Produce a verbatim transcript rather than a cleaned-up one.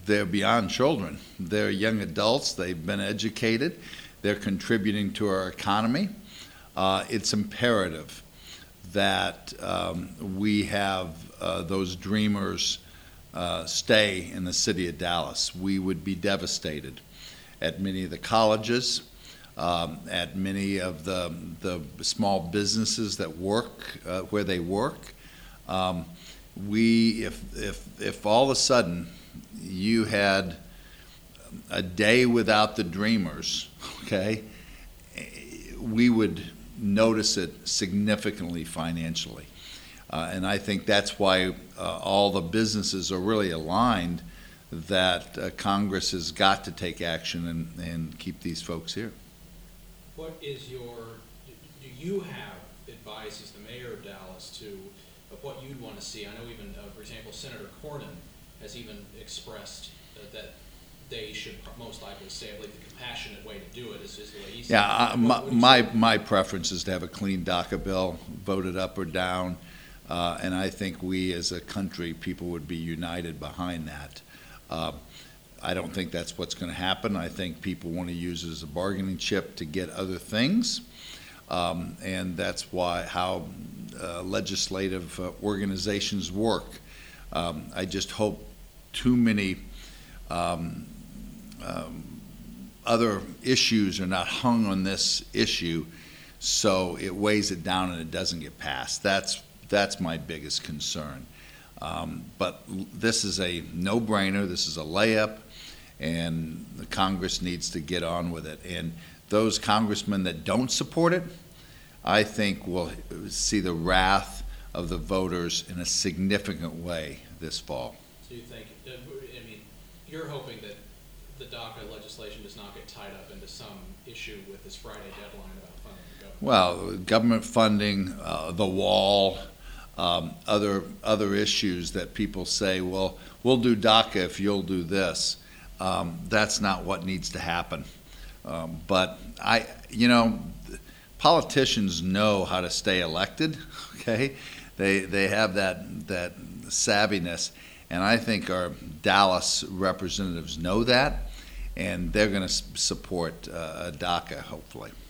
they're beyond children. They're young adults. They've been educated. They're contributing to our economy. Uh, it's imperative that um, we have uh, those dreamers uh, stay in the city of Dallas. We would be devastated at many of the colleges, um, at many of the, the small businesses that work uh, where they work. Um, we, if, if, if all of a sudden you had a day without the dreamers, okay, we would notice it significantly financially. Uh, and I think that's why uh, all the businesses are really aligned that uh, Congress has got to take action and, and keep these folks here. What is your, do you have advice as the mayor of Dallas to, of what you'd want to see? I know even, uh, for example, Senator Cornyn has even expressed uh, that they should most likely say, I believe the compassionate way to do it is, is the way he said yeah, it. Uh, my, my, my preference is to have a clean DACA bill, voted up or down, uh, and I think we as a country, people would be united behind that. Uh, I don't think that's what's going to happen. I think people want to use it as a bargaining chip to get other things, um, and that's why how uh, legislative uh, organizations work. Um, I just hope too many um, um, other issues are not hung on this issue, so it weighs it down and it doesn't get passed. That's that's my biggest concern. Um, but this is a no-brainer. This is a layup, and the Congress needs to get on with it. And those congressmen that don't support it, I think will see the wrath of the voters in a significant way this fall. So you think, I mean, you're hoping that the DACA legislation does not get tied up into some issue with this Friday deadline about funding the government? Well, government funding, uh, the wall, Um, other other issues that people say, well, we'll do DACA if you'll do this. Um, that's not what needs to happen. Um, but I, you know, politicians know how to stay elected. Okay, they they have that that savviness, and I think our Dallas representatives know that, and they're going to support uh, DACA hopefully.